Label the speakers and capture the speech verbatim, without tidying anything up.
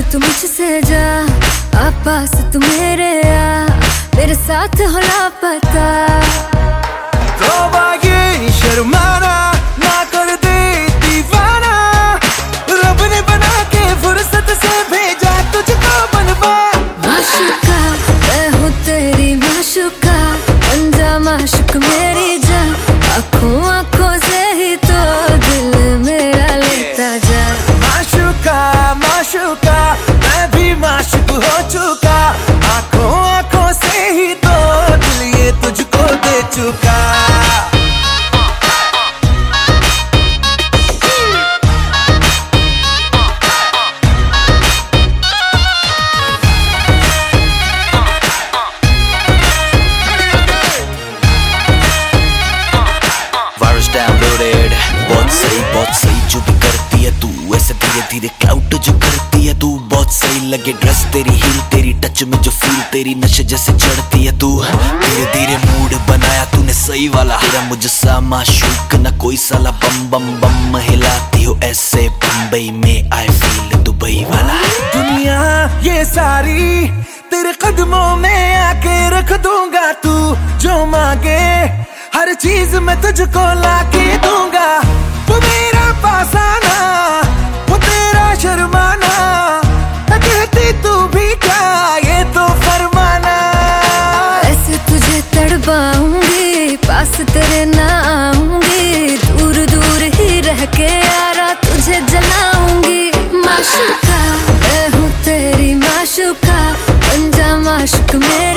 Speaker 1: तू मुझसे जा, पास तू मेरे आ, मेरे साथ हो लापता।
Speaker 2: तौबा ये शर्माना ना कर दे दीवाना, रब ने बना के फुर्सत से भेजा तुझको बनवा।
Speaker 1: माशूका मैं हूँ तेरी माशूका, बन जा माशूक मेरी जान, आँखों आँखों से ही तो दिल मेरा लेता जा।
Speaker 2: माशूका माशूका मैं भी माशूक हो चुका, आँखों आँखों से ही तो दिल ये तुझको दे चुका।
Speaker 3: डाउनलोडेड बहुत सही बहुत सही जो भी करती है तू, ऐसे धीरे धीरे क्लाउड जो करती है तू। बहुत सही लगे ड्रेस तेरी, हील तेरी, टच में जो फील तेरी, नशे जैसे चढ़ती है तू। धीरे धीरे मूड बनाया तूने सही वाला, तेरा मुझसा माशूक न कोई साला। बम बम बम हिलाती हो ऐसे बम्बई में, आई फील दुबई वाला।
Speaker 2: दुनिया ये सारी तेरे कदमों में आके रख दूंगा, तू जो मांगे हर चीज मैं तुझको लाके दूंगा। वो मेरा पास आना, वो तेरा शर्माना, कहती तू भी क्या ये तो फरमाना।
Speaker 1: ऐसे तुझे तड़पाऊंगी, पास तेरे ना आऊंगी, दूर दूर ही रह के यारा तुझे जलाऊंगी। माशूका मैं हूँ तेरी माशूका, बन जा माशूक मेरा।